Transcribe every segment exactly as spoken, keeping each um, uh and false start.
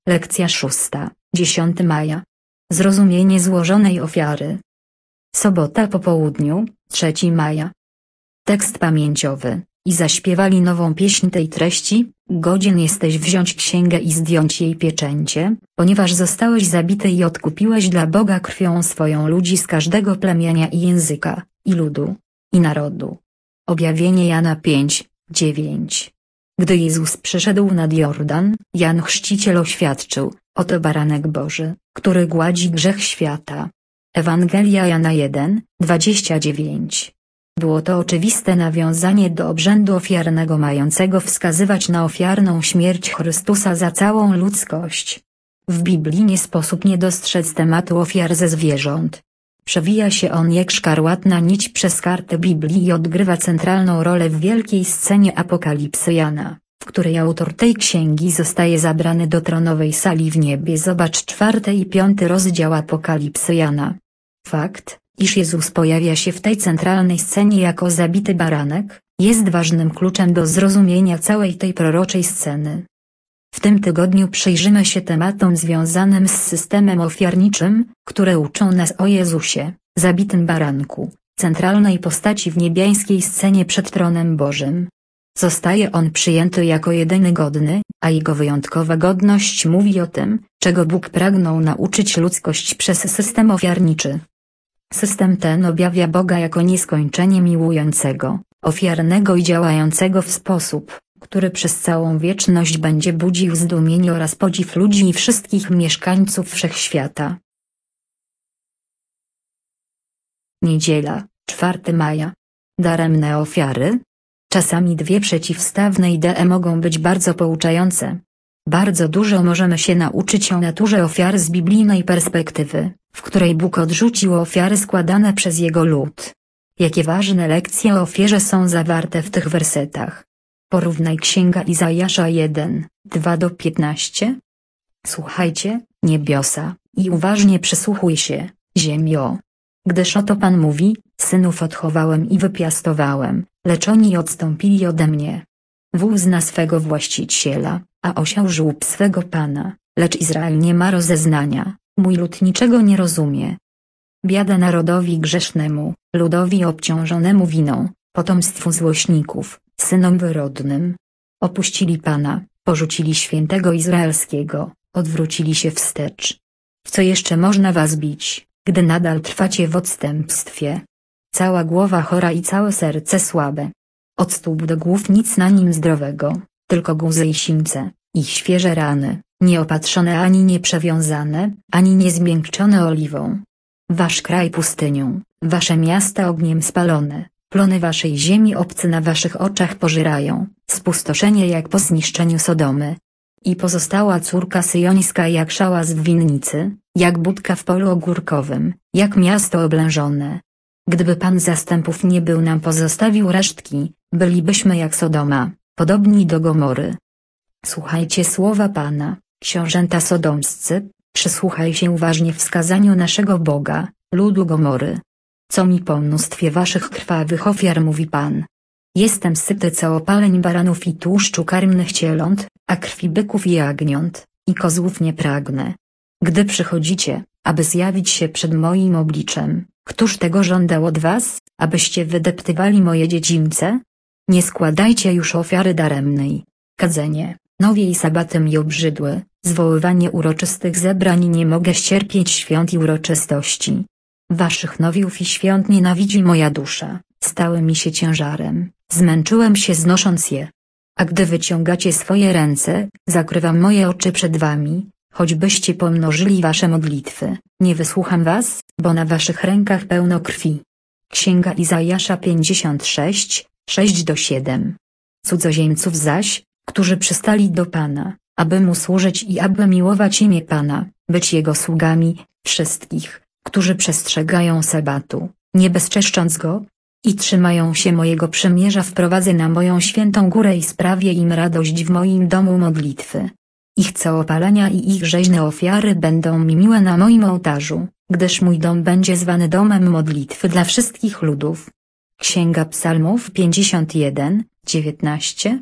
Lekcja szósta, dziesiątego maja. Zrozumienie złożonej ofiary. Sobota po południu, trzeciego maja. Tekst pamięciowy. I zaśpiewali nową pieśń tej treści: godzien jesteś wziąć księgę i zdjąć jej pieczęcie, ponieważ zostałeś zabity i odkupiłeś dla Boga krwią swoją ludzi z każdego plemienia i języka, i ludu, i narodu. Objawienie Jana pięć, dziewięć. Gdy Jezus przyszedł nad Jordan, Jan Chrzciciel oświadczył: oto baranek Boży, który gładzi grzech świata. Ewangelia Jana jeden, dwadzieścia dziewięć. Było to oczywiste nawiązanie do obrzędu ofiarnego mającego wskazywać na ofiarną śmierć Chrystusa za całą ludzkość. W Biblii nie sposób nie dostrzec tematu ofiar ze zwierząt. Przewija się on jak szkarłatna nić przez kartę Biblii i odgrywa centralną rolę w wielkiej scenie Apokalipsy Jana, w której autor tej księgi zostaje zabrany do tronowej sali w niebie. Zobacz czwarty i piąty rozdział Apokalipsy Jana. Fakt, iż Jezus pojawia się w tej centralnej scenie jako zabity baranek, jest ważnym kluczem do zrozumienia całej tej proroczej sceny. W tym tygodniu przyjrzymy się tematom związanym z systemem ofiarniczym, które uczą nas o Jezusie, zabitym baranku, centralnej postaci w niebiańskiej scenie przed tronem Bożym. Zostaje on przyjęty jako jedyny godny, a jego wyjątkowa godność mówi o tym, czego Bóg pragnął nauczyć ludzkość przez system ofiarniczy. System ten objawia Boga jako nieskończenie miłującego, ofiarnego i działającego w sposób, który przez całą wieczność będzie budził zdumienie oraz podziw ludzi i wszystkich mieszkańców wszechświata. Niedziela, czwartego maja. Daremne ofiary? Czasami dwie przeciwstawne idee mogą być bardzo pouczające. Bardzo dużo możemy się nauczyć o naturze ofiar z biblijnej perspektywy, w której Bóg odrzucił ofiary składane przez Jego lud. Jakie ważne lekcje o ofierze są zawarte w tych wersetach? Porównaj Księga Izajasza jeden, dwa do piętnastu. Słuchajcie, niebiosa, i uważnie przysłuchuj się, ziemio. Gdyż oto Pan mówi: synów odchowałem i wypiastowałem, lecz oni odstąpili ode mnie. Wół zna swego właściciela, a osiał żłób swego Pana, lecz Izrael nie ma rozeznania, mój lud niczego nie rozumie. Biada narodowi grzesznemu, ludowi obciążonemu winą, potomstwu złośników, synom wyrodnym. Opuścili Pana, porzucili świętego izraelskiego, odwrócili się wstecz. W co jeszcze można was bić, gdy nadal trwacie w odstępstwie? Cała głowa chora i całe serce słabe. Od stóp do głów nic na nim zdrowego, tylko guzy i sińce, i świeże rany, nieopatrzone ani nieprzewiązane, ani niezmiękczone oliwą. Wasz kraj pustynią, wasze miasta ogniem spalone, plony waszej ziemi obcy na waszych oczach pożyrają, spustoszenie jak po zniszczeniu Sodomy. I pozostała córka syjońska jak szałas w winnicy, jak budka w polu ogórkowym, jak miasto oblężone. Gdyby Pan zastępów nie był nam pozostawił resztki, bylibyśmy jak Sodoma, podobni do Gomory. Słuchajcie słowa Pana, książęta sodomscy, przysłuchaj się uważnie wskazaniu naszego Boga, ludu Gomory. Co mi po mnóstwie waszych krwawych ofiar mówi Pan? Jestem syty całopaleń baranów i tłuszczu karmnych cieląt, a krwi byków i jagniąt, i kozłów nie pragnę. Gdy przychodzicie, aby zjawić się przed moim obliczem, któż tego żądał od was, abyście wydeptywali moje dziedzińce? Nie składajcie już ofiary daremnej. Kadzenie, nowie i sabaty mi obrzydły, zwoływanie uroczystych zebrań nie mogę ścierpieć świąt i uroczystości. Waszych nowiów i świąt nienawidzi moja dusza, stały mi się ciężarem, zmęczyłem się znosząc je. A gdy wyciągacie swoje ręce, zakrywam moje oczy przed wami, choćbyście pomnożyli wasze modlitwy, nie wysłucham was, bo na waszych rękach pełno krwi. Księga Izajasza pięćdziesiąt sześć, sześć do siedem. Cudzoziemców zaś, którzy przystali do Pana, aby Mu służyć i aby miłować imię Pana, być Jego sługami, wszystkich, którzy przestrzegają sabatu, nie bezczeszcząc go, i trzymają się mojego przymierza, wprowadzę na moją świętą górę i sprawię im radość w moim domu modlitwy. Ich całopalenia i ich rzeźne ofiary będą mi miłe na moim ołtarzu, gdyż mój dom będzie zwany domem modlitwy dla wszystkich ludów. Księga Psalmów pięćdziesiąt jeden, dziewiętnaście.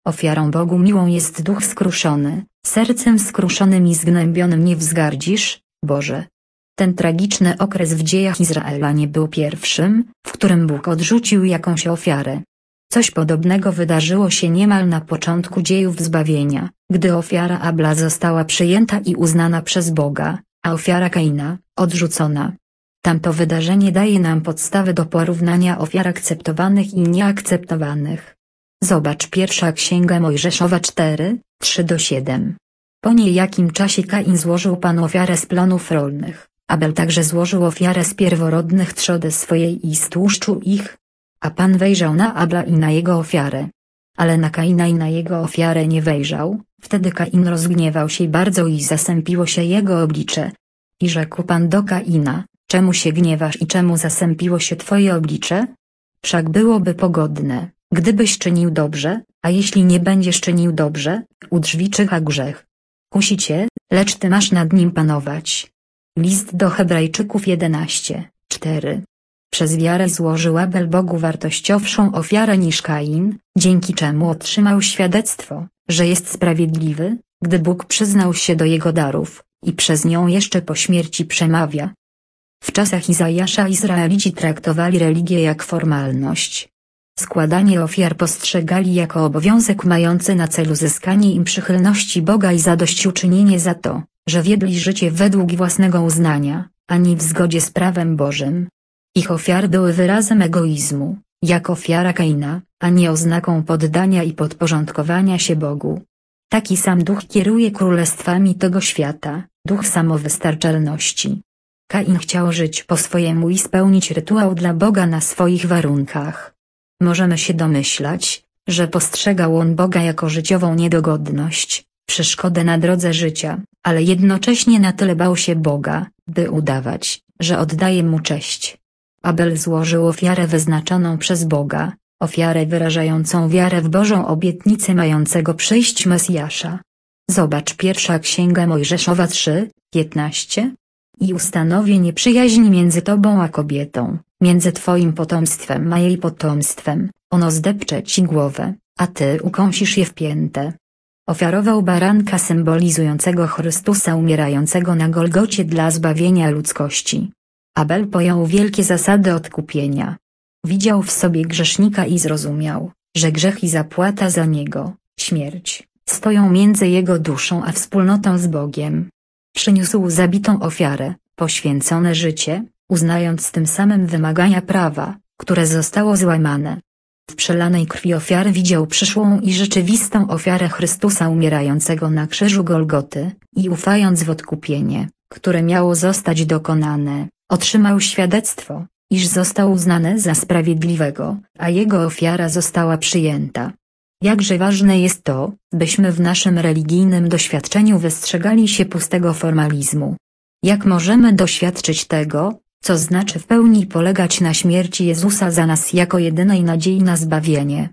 Ofiarą Bogu miłą jest duch skruszony, sercem skruszonym i zgnębionym nie wzgardzisz, Boże. Ten tragiczny okres w dziejach Izraela nie był pierwszym, w którym Bóg odrzucił jakąś ofiarę. Coś podobnego wydarzyło się niemal na początku dziejów zbawienia, gdy ofiara Abla została przyjęta i uznana przez Boga, a ofiara Kaina, odrzucona. Tamto wydarzenie daje nam podstawy do porównania ofiar akceptowanych i nieakceptowanych. Zobacz pierwsza Księga Mojżeszowa cztery, trzy do siedem. Po niejakim czasie Kain złożył Panu ofiarę z plonów rolnych, Abel także złożył ofiarę z pierworodnych trzody swojej i z tłuszczu ich. A Pan wejrzał na Abla i na jego ofiarę. Ale na Kaina i na jego ofiarę nie wejrzał, wtedy Kain rozgniewał się bardzo i zasępiło się jego oblicze. I rzekł Pan do Kaina, czemu się gniewasz i czemu zasępiło się twoje oblicze? Wszak byłoby pogodne, gdybyś czynił dobrze, a jeśli nie będziesz czynił dobrze, u drzwi czyha grzech. Kusi cię, lecz ty masz nad nim panować. List do Hebrajczyków jedenaście, cztery. Przez wiarę złożył Abel Bogu wartościowszą ofiarę niż Kain, dzięki czemu otrzymał świadectwo, że jest sprawiedliwy, gdy Bóg przyznał się do jego darów, i przez nią jeszcze po śmierci przemawia. W czasach Izajasza Izraelici traktowali religię jak formalność. Składanie ofiar postrzegali jako obowiązek mający na celu zyskanie im przychylności Boga i zadośćuczynienie za to, że wiedli życie według własnego uznania, a nie w zgodzie z prawem Bożym. Ich ofiary były wyrazem egoizmu, jak ofiara Kaina, a nie oznaką poddania i podporządkowania się Bogu. Taki sam duch kieruje królestwami tego świata, duch samowystarczalności. Kain chciał żyć po swojemu i spełnić rytuał dla Boga na swoich warunkach. Możemy się domyślać, że postrzegał on Boga jako życiową niedogodność, przeszkodę na drodze życia, ale jednocześnie na tyle bał się Boga, by udawać, że oddaje mu cześć. Abel złożył ofiarę wyznaczoną przez Boga, ofiarę wyrażającą wiarę w Bożą obietnicę mającego przyjść Mesjasza. Zobacz pierwsza Księga Mojżeszowa trzy, piętnaście. I ustanowię nieprzyjaźń między tobą a kobietą, między twoim potomstwem a jej potomstwem, ono zdepcze ci głowę, a ty ukąsisz je w piętę. Ofiarował baranka symbolizującego Chrystusa umierającego na Golgocie dla zbawienia ludzkości. Abel pojął wielkie zasady odkupienia. Widział w sobie grzesznika i zrozumiał, że grzech i zapłata za niego, śmierć, stoją między jego duszą a wspólnotą z Bogiem. Przyniósł zabitą ofiarę, poświęcone życie, uznając tym samym wymagania prawa, które zostało złamane. W przelanej krwi ofiary widział przyszłą i rzeczywistą ofiarę Chrystusa umierającego na krzyżu Golgoty, i ufając w odkupienie, które miało zostać dokonane, otrzymał świadectwo, iż został uznany za sprawiedliwego, a jego ofiara została przyjęta. Jakże ważne jest to, byśmy w naszym religijnym doświadczeniu wystrzegali się pustego formalizmu. Jak możemy doświadczyć tego, co znaczy w pełni polegać na śmierci Jezusa za nas jako jedynej nadziei na zbawienie?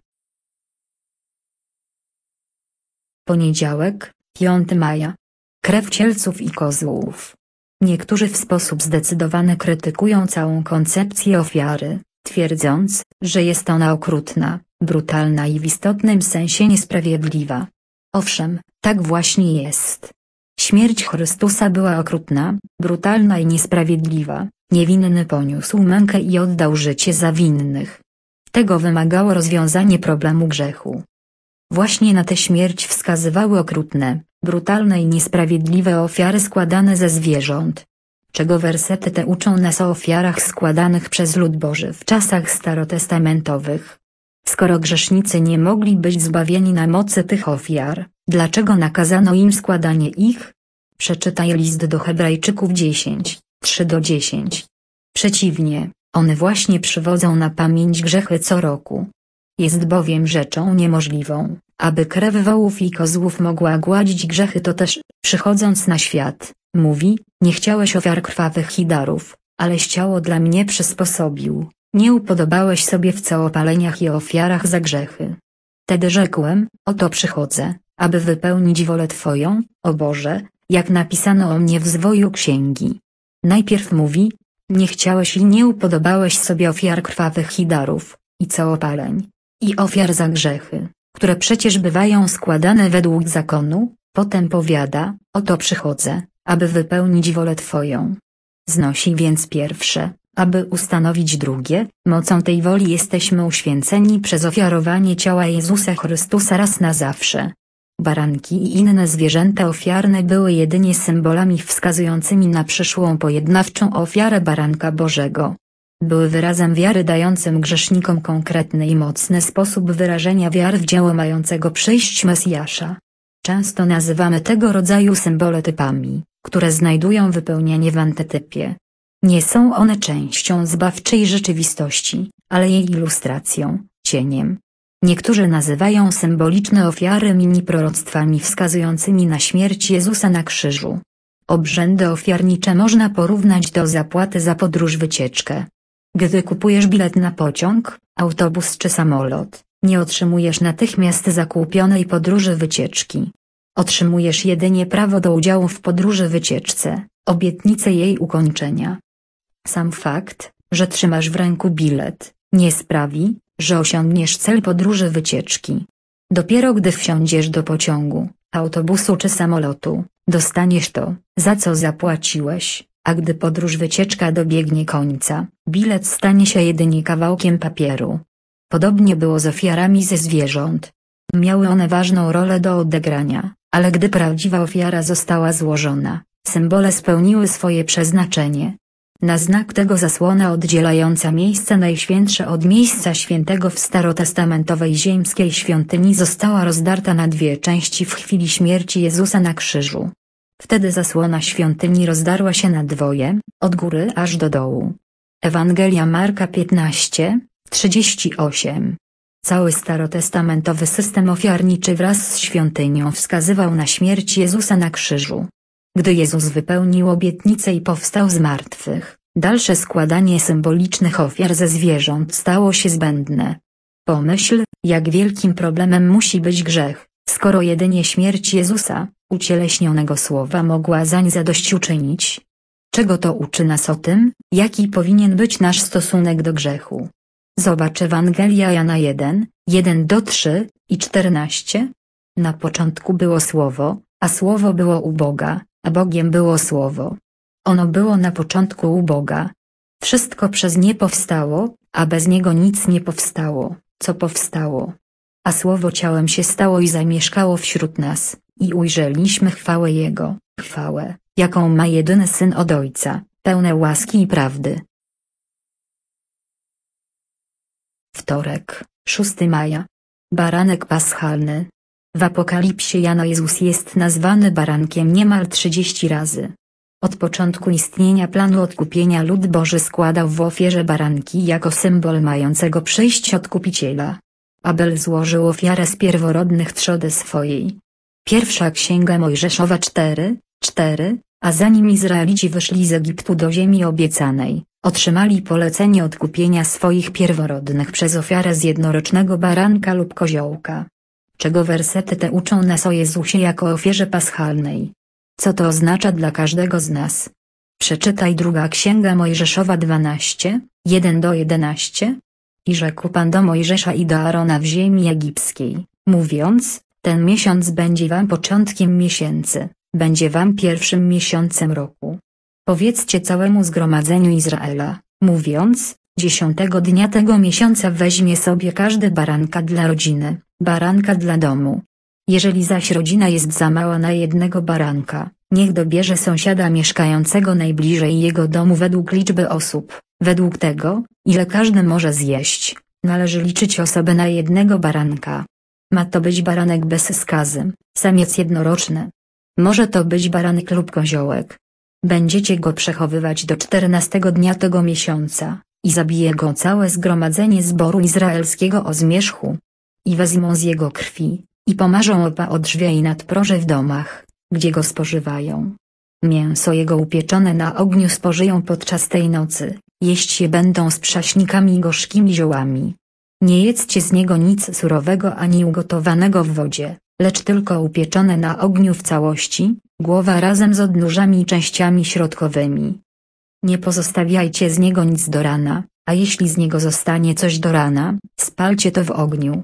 Poniedziałek, piątego maja. Krew cielców i kozłów. Niektórzy w sposób zdecydowany krytykują całą koncepcję ofiary, twierdząc, że jest ona okrutna, brutalna i w istotnym sensie niesprawiedliwa. Owszem, tak właśnie jest. Śmierć Chrystusa była okrutna, brutalna i niesprawiedliwa, niewinny poniósł mękę i oddał życie za winnych. Tego wymagało rozwiązanie problemu grzechu. Właśnie na tę śmierć wskazywały okrutne, brutalne i niesprawiedliwe ofiary składane ze zwierząt. Czego wersety te uczą nas o ofiarach składanych przez lud Boży w czasach starotestamentowych? Skoro grzesznicy nie mogli być zbawieni na mocy tych ofiar, dlaczego nakazano im składanie ich? Przeczytaj list do Hebrajczyków dziesięć, trzy do dziesięć. Przeciwnie, one właśnie przywodzą na pamięć grzechy co roku. Jest bowiem rzeczą niemożliwą, aby krew wołów i kozłów mogła gładzić grzechy, to też, przychodząc na świat, mówi, nie chciałeś ofiar krwawych i darów, aleś ciało dla mnie przysposobił, nie upodobałeś sobie w całopaleniach i ofiarach za grzechy. Wtedy rzekłem, oto przychodzę, aby wypełnić wolę Twoją, o Boże, jak napisano o mnie w zwoju księgi. Najpierw mówi, nie chciałeś i nie upodobałeś sobie ofiar krwawych i darów, i całopaleń, i ofiar za grzechy, które przecież bywają składane według zakonu, potem powiada, oto przychodzę, aby wypełnić wolę Twoją. Znosi więc pierwsze, aby ustanowić drugie, mocą tej woli jesteśmy uświęceni przez ofiarowanie ciała Jezusa Chrystusa raz na zawsze. Baranki i inne zwierzęta ofiarne były jedynie symbolami wskazującymi na przyszłą pojednawczą ofiarę Baranka Bożego. Były wyrazem wiary dającym grzesznikom konkretny i mocny sposób wyrażenia wiary w dzieło mającego przyjść Mesjasza. Często nazywamy tego rodzaju symbole typami, które znajdują wypełnienie w antytypie. Nie są one częścią zbawczej rzeczywistości, ale jej ilustracją, cieniem. Niektórzy nazywają symboliczne ofiary mini-proroctwami wskazującymi na śmierć Jezusa na krzyżu. Obrzędy ofiarnicze można porównać do zapłaty za podróż wycieczkę. Gdy kupujesz bilet na pociąg, autobus czy samolot, nie otrzymujesz natychmiast zakupionej podróży wycieczki. Otrzymujesz jedynie prawo do udziału w podróży wycieczce, obietnicę jej ukończenia. Sam fakt, że trzymasz w ręku bilet, nie sprawi, że osiągniesz cel podróży wycieczki. Dopiero gdy wsiądziesz do pociągu, autobusu czy samolotu, dostaniesz to, za co zapłaciłeś, a gdy podróż wycieczka dobiegnie końca, bilet stanie się jedynie kawałkiem papieru. Podobnie było z ofiarami ze zwierząt. Miały one ważną rolę do odegrania, ale gdy prawdziwa ofiara została złożona, symbole spełniły swoje przeznaczenie. Na znak tego zasłona oddzielająca miejsce najświętsze od miejsca świętego w starotestamentowej ziemskiej świątyni została rozdarta na dwie części w chwili śmierci Jezusa na krzyżu. Wtedy zasłona świątyni rozdarła się na dwoje, od góry aż do dołu. Ewangelia Marka piętnaście, trzydzieści osiem. Cały starotestamentowy system ofiarniczy wraz z świątynią wskazywał na śmierć Jezusa na krzyżu. Gdy Jezus wypełnił obietnicę i powstał z martwych, dalsze składanie symbolicznych ofiar ze zwierząt stało się zbędne. Pomyśl, jak wielkim problemem musi być grzech, skoro jedynie śmierć Jezusa, ucieleśnionego Słowa, mogła zań zadośćuczynić. Czego to uczy nas o tym, jaki powinien być nasz stosunek do grzechu? Zobacz Ewangelia Jana jeden, jeden do trzech i czternaście. Na początku było Słowo, a Słowo było u Boga, a Bogiem było Słowo. Ono było na początku u Boga. Wszystko przez nie powstało, a bez niego nic nie powstało, co powstało. A Słowo ciałem się stało i zamieszkało wśród nas, i ujrzeliśmy chwałę Jego, chwałę, jaką ma jedyny Syn od Ojca, pełne łaski i prawdy. Wtorek, szóstego maja. Baranek paschalny. W Apokalipsie Jana Jezus jest nazwany barankiem niemal trzydzieści razy. Od początku istnienia planu odkupienia lud Boży składał w ofierze baranki jako symbol mającego przyjść Odkupiciela. Abel złożył ofiarę z pierworodnych trzody swojej. Pierwsza Księga Mojżeszowa cztery, cztery, a zanim Izraelici wyszli z Egiptu do ziemi obiecanej, otrzymali polecenie odkupienia swoich pierworodnych przez ofiarę z jednorocznego baranka lub koziołka. Czego wersety te uczą nas o Jezusie jako ofierze paschalnej? Co to oznacza dla każdego z nas? Przeczytaj druga Księga Mojżeszowa dwanaście, jeden do jedenastu. I rzekł Pan do Mojżesza i do Aarona w ziemi egipskiej, mówiąc, ten miesiąc będzie wam początkiem miesięcy, będzie wam pierwszym miesiącem roku. Powiedzcie całemu zgromadzeniu Izraela, mówiąc, dziesiątego dnia tego miesiąca weźmie sobie każdy baranka dla rodziny, baranka dla domu. Jeżeli zaś rodzina jest za mała na jednego baranka, niech dobierze sąsiada mieszkającego najbliżej jego domu według liczby osób, według tego, ile każdy może zjeść, należy liczyć osobę na jednego baranka. Ma to być baranek bez skazy, samiec jednoroczny. Może to być baranek lub koziołek. Będziecie go przechowywać do czternastego dnia tego miesiąca, i zabije go całe zgromadzenie zboru izraelskiego o zmierzchu. I wezmą z jego krwi, i pomarzą opa o drzwi i nadproże w domach, gdzie go spożywają. Mięso jego upieczone na ogniu spożyją podczas tej nocy, jeść je będą z przaśnikami i gorzkimi ziołami. Nie jedzcie z niego nic surowego ani ugotowanego w wodzie, lecz tylko upieczone na ogniu w całości, głowa razem z odnóżami i częściami środkowymi. Nie pozostawiajcie z niego nic do rana, a jeśli z niego zostanie coś do rana, spalcie to w ogniu.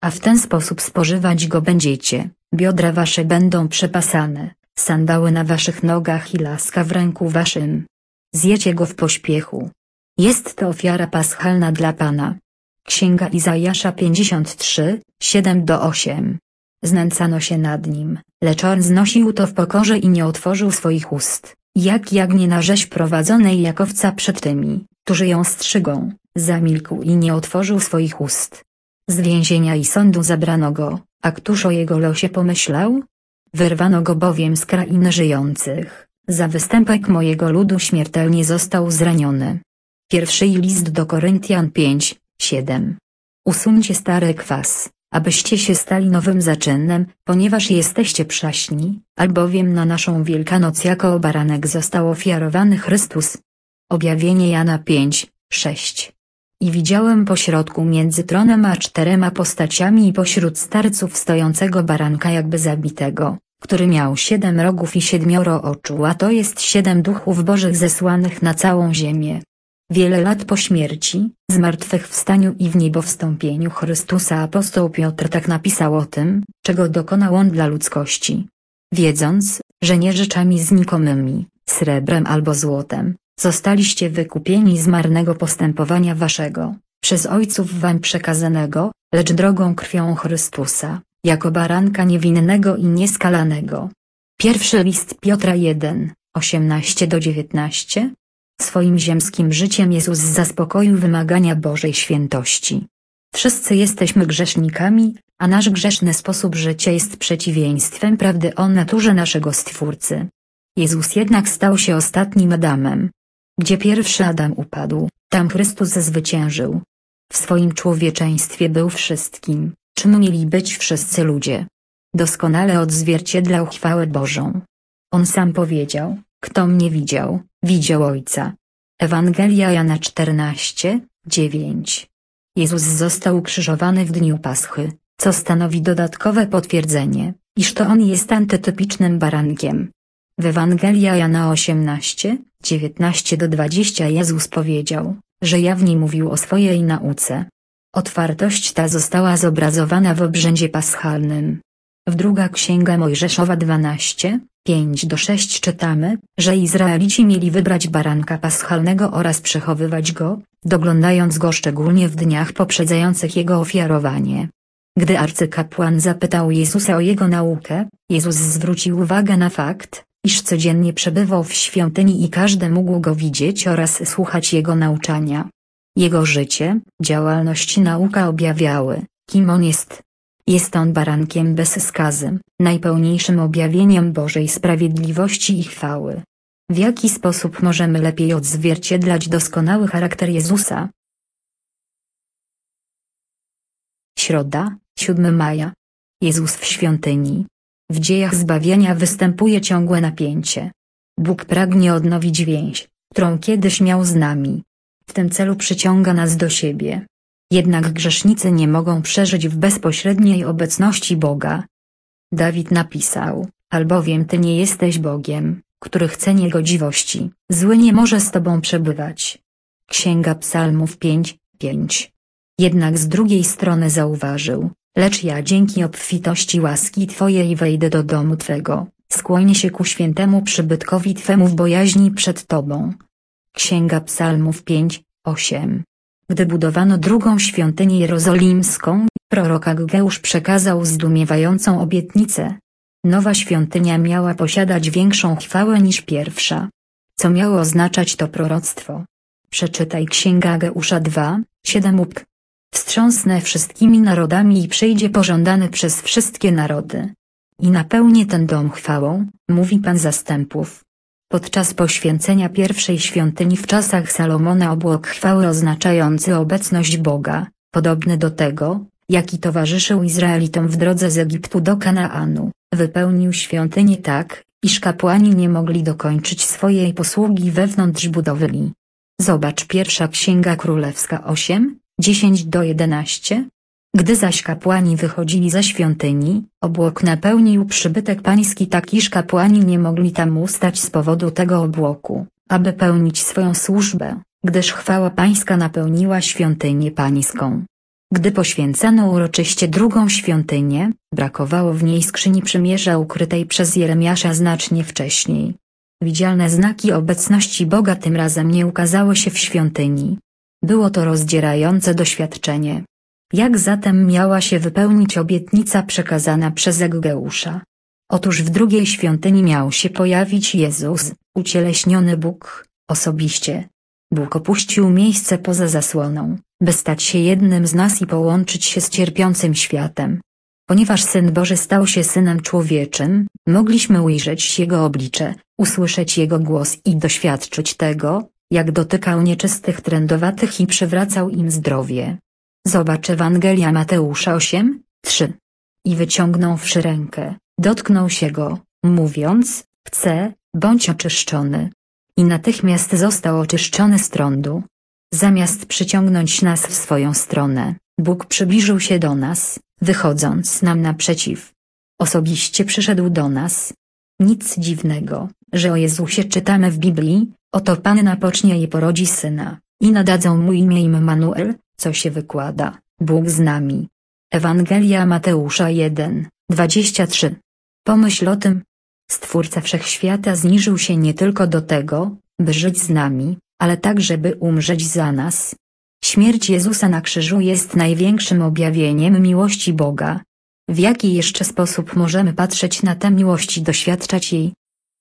a w ten sposób spożywać go będziecie, biodra wasze będą przepasane, sandały na waszych nogach i laska w ręku waszym. Zjecie go w pośpiechu. Jest to ofiara paschalna dla Pana. Księga Izajasza pięćdziesiąt trzy, siedem do ośmiu. Znęcano się nad nim, lecz on znosił to w pokorze i nie otworzył swoich ust, jak jagnię na rzeź prowadzonej jak owca przed tymi, którzy ją strzygą, zamilkł i nie otworzył swoich ust. Z więzienia i sądu zabrano go, a któż o jego losie pomyślał? Wyrwano go bowiem z krainy żyjących, za występek mojego ludu śmiertelnie został zraniony. Pierwszy list do Koryntian pięć, siedem. Usuńcie stary kwas, abyście się stali nowym zaczynem, ponieważ jesteście przaśni, albowiem na naszą Wielkanoc jako baranek został ofiarowany Chrystus. Objawienie Jana pięć, sześć. I widziałem pośrodku między tronem a czterema postaciami i pośród starców stojącego baranka jakby zabitego, który miał siedem rogów i siedmioro oczu, a to jest siedem duchów bożych zesłanych na całą ziemię. Wiele lat po śmierci, zmartwychwstaniu i w niebowstąpieniu Chrystusa apostoł Piotr tak napisał o tym, czego dokonał on dla ludzkości. Wiedząc, że nie rzeczami znikomymi, srebrem albo złotem, zostaliście wykupieni z marnego postępowania waszego, przez ojców wam przekazanego, lecz drogą krwią Chrystusa, jako baranka niewinnego i nieskalanego. Pierwszy list Piotra jeden, osiemnaście do dziewiętnastu. Swoim ziemskim życiem Jezus zaspokoił wymagania Bożej świętości. Wszyscy jesteśmy grzesznikami, a nasz grzeszny sposób życia jest przeciwieństwem prawdy o naturze naszego Stwórcy. Jezus jednak stał się ostatnim Adamem. Gdzie pierwszy Adam upadł, tam Chrystus zwyciężył. W swoim człowieczeństwie był wszystkim, czym mieli być wszyscy ludzie. Doskonale odzwierciedlał chwałę Bożą. On sam powiedział: kto mnie widział, widział Ojca. Ewangelia Jana czternaście, dziewięć. Jezus został ukrzyżowany w dniu Paschy, co stanowi dodatkowe potwierdzenie, iż to On jest antytypicznym barankiem. W Ewangelii Jana osiemnaście, dziewiętnaście do dwudziestu Jezus powiedział, że jawnie mówił o swojej nauce. Otwartość ta została zobrazowana w obrzędzie paschalnym. W druga Księga Mojżeszowa dwanaście, pięć do sześciu czytamy, że Izraelici mieli wybrać baranka paschalnego oraz przechowywać go, doglądając go szczególnie w dniach poprzedzających jego ofiarowanie. Gdy arcykapłan zapytał Jezusa o jego naukę, Jezus zwrócił uwagę na fakt, iż codziennie przebywał w świątyni i każdy mógł go widzieć oraz słuchać jego nauczania. Jego życie, działalność i nauka objawiały, kim on jest. Jest on barankiem bez skazy, najpełniejszym objawieniem Bożej sprawiedliwości i chwały. W jaki sposób możemy lepiej odzwierciedlać doskonały charakter Jezusa? Środa, siódmego maja. Jezus w świątyni. W dziejach zbawienia występuje ciągłe napięcie. Bóg pragnie odnowić więź, którą kiedyś miał z nami. W tym celu przyciąga nas do siebie. Jednak grzesznicy nie mogą przeżyć w bezpośredniej obecności Boga. Dawid napisał: albowiem Ty nie jesteś Bogiem, który chce niegodziwości, zły nie może z Tobą przebywać. Księga Psalmów pięć, pięć. Jednak z drugiej strony zauważył: lecz ja dzięki obfitości łaski Twojej wejdę do domu Twego, skłonię się ku świętemu przybytkowi Twemu w bojaźni przed Tobą. Księga Psalmów pięć, osiem. Gdy budowano drugą świątynię jerozolimską, prorok Ageusz przekazał zdumiewającą obietnicę. Nowa świątynia miała posiadać większą chwałę niż pierwsza. Co miało oznaczać to proroctwo? Przeczytaj Księgę Ageusza dwa, siedem up. Wstrząsnę wszystkimi narodami i przyjdzie pożądany przez wszystkie narody. I napełnię ten dom chwałą, mówi Pan zastępów. Podczas poświęcenia pierwszej świątyni w czasach Salomona obłok chwały oznaczający obecność Boga, podobny do tego, jaki towarzyszył Izraelitom w drodze z Egiptu do Kanaanu, wypełnił świątynię tak, iż kapłani nie mogli dokończyć swojej posługi wewnątrz budowli. Zobacz pierwsza Księga Królewska osiem, dziesięć do jedenastu. Gdy zaś kapłani wychodzili ze świątyni, obłok napełnił przybytek pański tak iż kapłani nie mogli tam ustać z powodu tego obłoku, aby pełnić swoją służbę, gdyż chwała pańska napełniła świątynię pańską. Gdy poświęcano uroczyście drugą świątynię, brakowało w niej skrzyni przymierza ukrytej przez Jeremiasza znacznie wcześniej. Widzialne znaki obecności Boga tym razem nie ukazały się w świątyni. Było to rozdzierające doświadczenie. Jak zatem miała się wypełnić obietnica przekazana przez Aggeusza? Otóż w drugiej świątyni miał się pojawić Jezus, ucieleśniony Bóg, osobiście. Bóg opuścił miejsce poza zasłoną, by stać się jednym z nas i połączyć się z cierpiącym światem. Ponieważ Syn Boży stał się Synem Człowieczym, mogliśmy ujrzeć Jego oblicze, usłyszeć Jego głos i doświadczyć tego, jak dotykał nieczystych trędowatych i przywracał im zdrowie. Zobacz Ewangelia Mateusza osiem, trzy. I wyciągnąwszy rękę, dotknął się go, mówiąc, chcę, bądź oczyszczony. I natychmiast został oczyszczony z trądu. Zamiast przyciągnąć nas w swoją stronę, Bóg przybliżył się do nas, wychodząc nam naprzeciw. Osobiście przyszedł do nas. Nic dziwnego, że o Jezusie czytamy w Biblii, oto Panna pocznie i porodzi syna, i nadadzą mu imię Immanuel, co się wykłada, Bóg z nami. Ewangelia Mateusza jeden, dwadzieścia trzy. Pomyśl o tym. Stwórca Wszechświata zniżył się nie tylko do tego, by żyć z nami, ale także by umrzeć za nas. Śmierć Jezusa na krzyżu jest największym objawieniem miłości Boga. W jaki jeszcze sposób możemy patrzeć na tę miłość i doświadczać jej?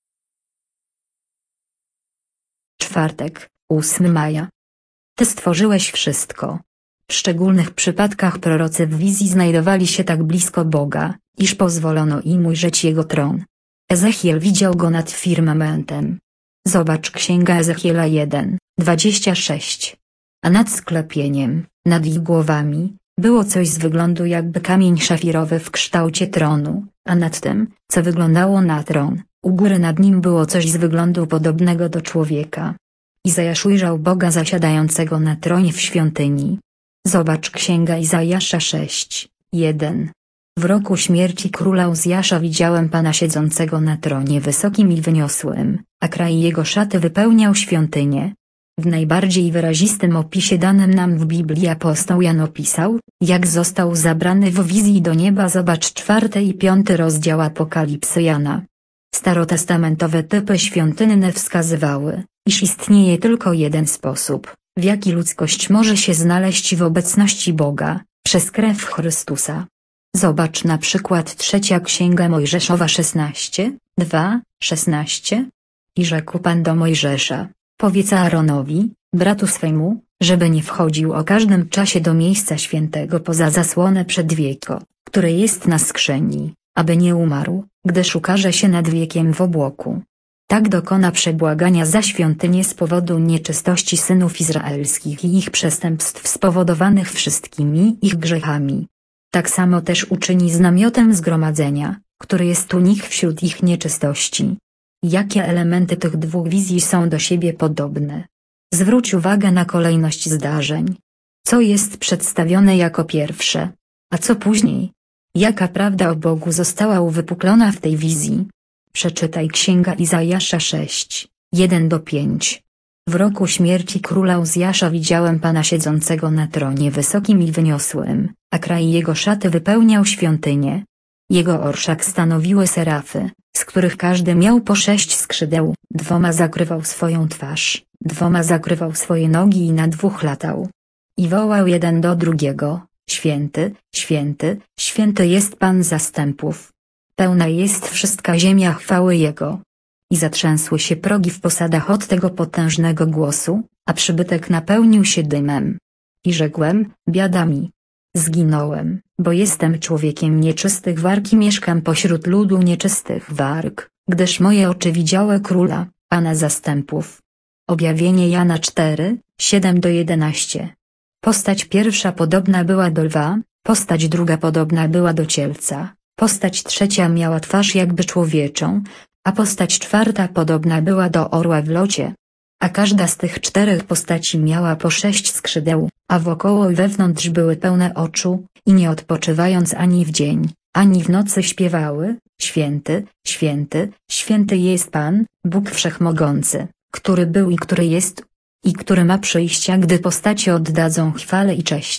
Czwartek, ósmego maja. Ty stworzyłeś wszystko. W szczególnych przypadkach prorocy w wizji znajdowali się tak blisko Boga, iż pozwolono im ujrzeć Jego tron. Ezechiel widział go nad firmamentem. Zobacz Księga Ezechiela jeden, dwadzieścia sześć. A nad sklepieniem, nad ich głowami, było coś z wyglądu jakby kamień szafirowy w kształcie tronu, a nad tym, co wyglądało na tron, u góry nad nim było coś z wyglądu podobnego do człowieka. Izajasz ujrzał Boga zasiadającego na tronie w świątyni. Zobacz Księga Izajasza sześć, jeden. W roku śmierci króla Uzjasza widziałem Pana siedzącego na tronie wysokim i wyniosłym, a kraj jego szaty wypełniał świątynię. W najbardziej wyrazistym opisie danym nam w Biblii apostoł Jan opisał, jak został zabrany w wizji do nieba. Zobacz czwarty i piąty rozdział Apokalipsy Jana. Starotestamentowe typy świątynne wskazywały, iż istnieje tylko jeden sposób, w jaki ludzkość może się znaleźć w obecności Boga, przez krew Chrystusa. Zobacz na przykład trzecia Księga Mojżeszowa szesnaście, dwa, szesnaście. I rzekł Pan do Mojżesza, powiedz Aaronowi, bratu swemu, żeby nie wchodził o każdym czasie do miejsca świętego poza zasłonę przedwieko, które jest na skrzyni, aby nie umarł, gdyż ukaże się nad wiekiem w obłoku. Tak dokona przebłagania za świątynię z powodu nieczystości synów izraelskich i ich przestępstw spowodowanych wszystkimi ich grzechami. Tak samo też uczyni z namiotem zgromadzenia, który jest u nich wśród ich nieczystości. Jakie elementy tych dwóch wizji są do siebie podobne? Zwróć uwagę na kolejność zdarzeń. Co jest przedstawione jako pierwsze? A co później? Jaka prawda o Bogu została uwypuklona w tej wizji? Przeczytaj Księga Izajasza sześć, jeden do pięciu. W roku śmierci króla Uzjasza widziałem Pana siedzącego na tronie wysokim i wyniosłym, a kraj jego szaty wypełniał świątynię. Jego orszak stanowiły serafy, z których każdy miał po sześć skrzydeł, dwoma zakrywał swoją twarz, dwoma zakrywał swoje nogi i na dwóch latał. I wołał jeden do drugiego, święty, święty, święty jest Pan zastępów. Pełna jest wszystka ziemia chwały Jego. I zatrzęsły się progi w posadach od tego potężnego głosu, a przybytek napełnił się dymem. I rzekłem, biada mi. Zginąłem, bo jestem człowiekiem nieczystych warg i mieszkam pośród ludu nieczystych warg, gdyż moje oczy widziały Króla, Pana zastępów. Objawienie Jana cztery, siedem do jedenastu. Postać pierwsza podobna była do lwa, postać druga podobna była do cielca, postać trzecia miała twarz jakby człowieczą, a postać czwarta podobna była do orła w locie. A każda z tych czterech postaci miała po sześć skrzydeł, a wokoło i wewnątrz były pełne oczu, i nie odpoczywając ani w dzień, ani w nocy śpiewały, święty, święty, święty jest Pan, Bóg Wszechmogący, który był i który jest, i który ma przyjść, a gdy postacie oddadzą chwałę i cześć,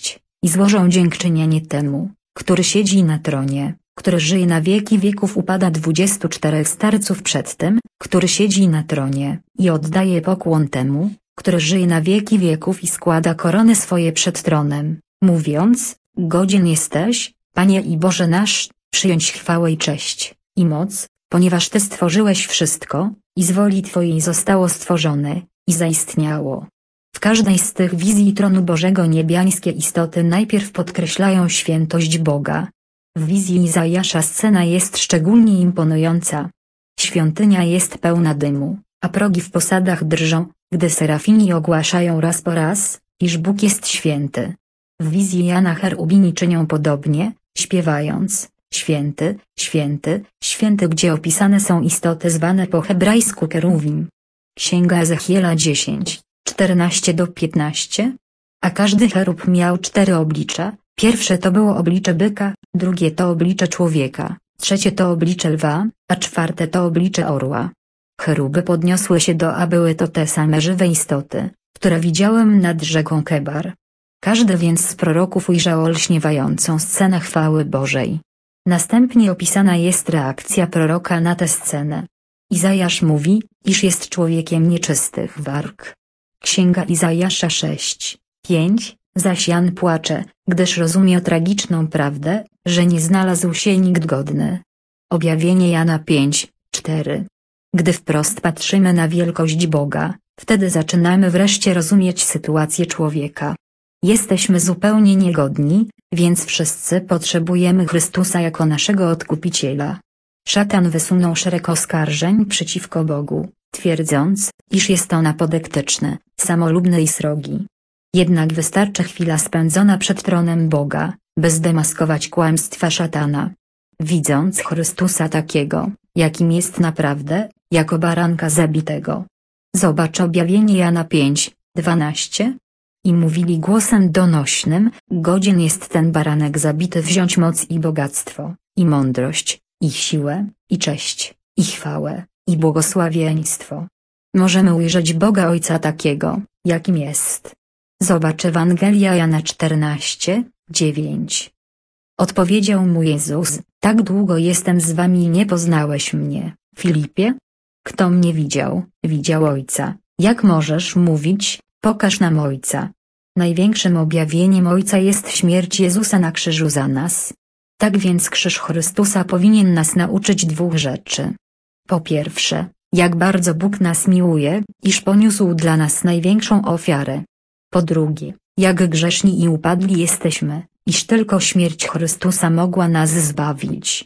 i złożą dziękczynienie temu, który siedzi na tronie, który żyje na wieki wieków. Upada dwudziestu czterech starców przed tym, który siedzi na tronie, i oddaje pokłon temu, który żyje na wieki wieków, i składa korony swoje przed tronem, mówiąc: godzien jesteś, Panie i Boże nasz, przyjąć chwałę i cześć, i moc, ponieważ Ty stworzyłeś wszystko, i z woli Twojej zostało stworzone, i zaistniało. W każdej z tych wizji tronu Bożego niebiańskie istoty najpierw podkreślają świętość Boga. W wizji Izajasza scena jest szczególnie imponująca. Świątynia jest pełna dymu, a progi w posadach drżą, gdy serafini ogłaszają raz po raz, iż Bóg jest święty. W wizji Jana cherubini czynią podobnie, śpiewając: święty, święty, święty, gdzie opisane są istoty zwane po hebrajsku kerubim. Księga Ezechiela dziesięć, czternaście do piętnaście. A każdy cherub miał cztery oblicza: pierwsze to było oblicze byka, drugie to oblicze człowieka, trzecie to oblicze lwa, a czwarte to oblicze orła. Cheruby podniosły się do, a były to te same żywe istoty, które widziałem nad rzeką Kebar. Każdy więc z proroków ujrzał olśniewającą scenę chwały Bożej. Następnie opisana jest reakcja proroka na tę scenę. Izajasz mówi, iż jest człowiekiem nieczystych warg. Księga Izajasza sześć, pięć, zaś Jan płacze, gdyż rozumie tragiczną prawdę, że nie znalazł się nikt godny. Objawienie Jana pięć, cztery. Gdy wprost patrzymy na wielkość Boga, wtedy zaczynamy wreszcie rozumieć sytuację człowieka. Jesteśmy zupełnie niegodni, więc wszyscy potrzebujemy Chrystusa jako naszego Odkupiciela. Szatan wysunął szereg oskarżeń przeciwko Bogu, twierdząc, iż jest on apodektyczny, samolubny i srogi. Jednak wystarczy chwila spędzona przed tronem Boga, by zdemaskować kłamstwa szatana. Widząc Chrystusa takiego, jakim jest naprawdę, jako baranka zabitego. Zobacz objawienie Jana pięć, dwanaście. I mówili głosem donośnym: godzien jest ten baranek zabity wziąć moc i bogactwo, i mądrość, i siłę, i cześć, i chwałę, i błogosławieństwo. Możemy ujrzeć Boga Ojca takiego, jakim jest. Zobacz Ewangelia Jana czternaście, dziewięć. Odpowiedział mu Jezus: tak długo jestem z wami i nie poznałeś mnie, Filipie? Kto mnie widział, widział Ojca. Jak możesz mówić: pokaż nam Ojca? Największym objawieniem Ojca jest śmierć Jezusa na krzyżu za nas. Tak więc krzyż Chrystusa powinien nas nauczyć dwóch rzeczy. Po pierwsze, jak bardzo Bóg nas miłuje, iż poniósł dla nas największą ofiarę. Po drugie, jak grzeszni i upadli jesteśmy, iż tylko śmierć Chrystusa mogła nas zbawić.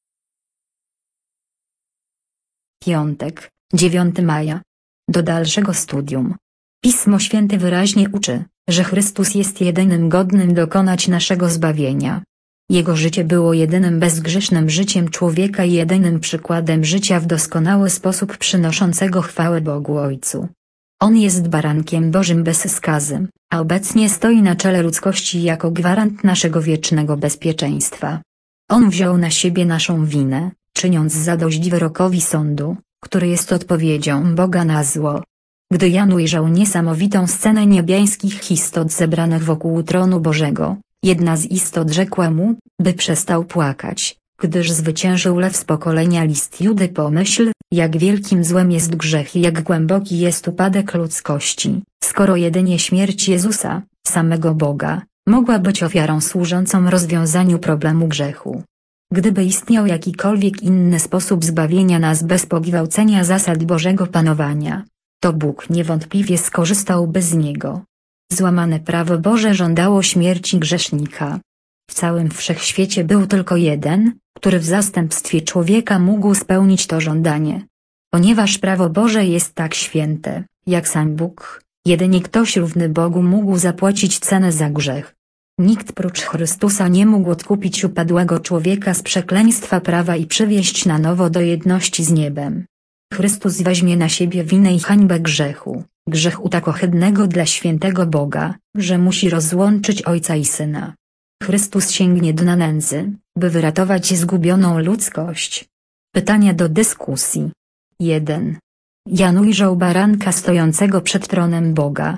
Piątek, dziewiątego maja. Do dalszego studium. Pismo Święte wyraźnie uczy, że Chrystus jest jedynym godnym dokonać naszego zbawienia. Jego życie było jedynym bezgrzesznym życiem człowieka i jedynym przykładem życia w doskonały sposób przynoszącego chwałę Bogu Ojcu. On jest barankiem Bożym bez skazy, a obecnie stoi na czele ludzkości jako gwarant naszego wiecznego bezpieczeństwa. On wziął na siebie naszą winę, czyniąc zadość wyrokowi sądu, który jest odpowiedzią Boga na zło. Gdy Jan ujrzał niesamowitą scenę niebiańskich istot zebranych wokół tronu Bożego, jedna z istot rzekła mu, by przestał płakać, gdyż zwyciężył lew z pokolenia list Judy. Pomyśl, jak wielkim złem jest grzech i jak głęboki jest upadek ludzkości, skoro jedynie śmierć Jezusa, samego Boga, mogła być ofiarą służącą rozwiązaniu problemu grzechu. Gdyby istniał jakikolwiek inny sposób zbawienia nas bez pogwałcenia zasad Bożego panowania, to Bóg niewątpliwie skorzystałby z niego. Złamane prawo Boże żądało śmierci grzesznika. W całym wszechświecie był tylko jeden, który w zastępstwie człowieka mógł spełnić to żądanie. Ponieważ prawo Boże jest tak święte, jak sam Bóg, jedynie ktoś równy Bogu mógł zapłacić cenę za grzech. Nikt prócz Chrystusa nie mógł odkupić upadłego człowieka z przekleństwa prawa i przywieźć na nowo do jedności z niebem. Chrystus weźmie na siebie winę i hańbę grzechu, grzechu tak ohydnego dla świętego Boga, że musi rozłączyć Ojca i Syna. Chrystus sięgnie dna nędzy, by wyratować zgubioną ludzkość. Pytania do dyskusji. jeden. Jan ujrzał baranka stojącego przed tronem Boga.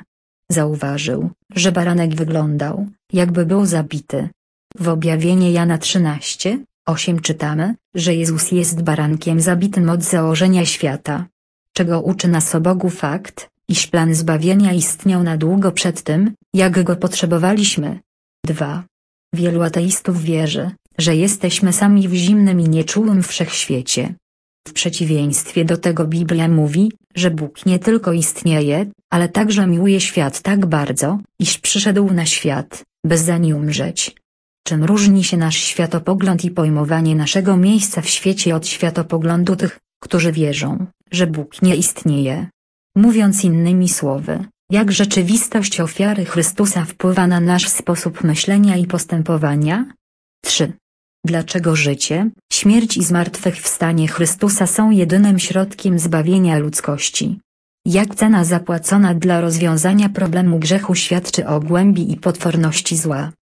Zauważył, że baranek wyglądał, jakby był zabity. W objawienie Jana trzynaście, osiem czytamy, że Jezus jest barankiem zabitym od założenia świata. Czego uczy nas o Bogu fakt, iż plan zbawienia istniał na długo przed tym, jak go potrzebowaliśmy. dwa. Wielu ateistów wierzy, że jesteśmy sami w zimnym i nieczułym wszechświecie. W przeciwieństwie do tego Biblia mówi, że Bóg nie tylko istnieje, ale także miłuje świat tak bardzo, iż przyszedł na świat, by za nim umrzeć. Czym różni się nasz światopogląd i pojmowanie naszego miejsca w świecie od światopoglądu tych, którzy wierzą, że Bóg nie istnieje? Mówiąc innymi słowy, jak rzeczywistość ofiary Chrystusa wpływa na nasz sposób myślenia i postępowania? trzy. Dlaczego życie, śmierć i zmartwychwstanie Chrystusa są jedynym środkiem zbawienia ludzkości? Jak cena zapłacona dla rozwiązania problemu grzechu świadczy o głębi i potworności zła?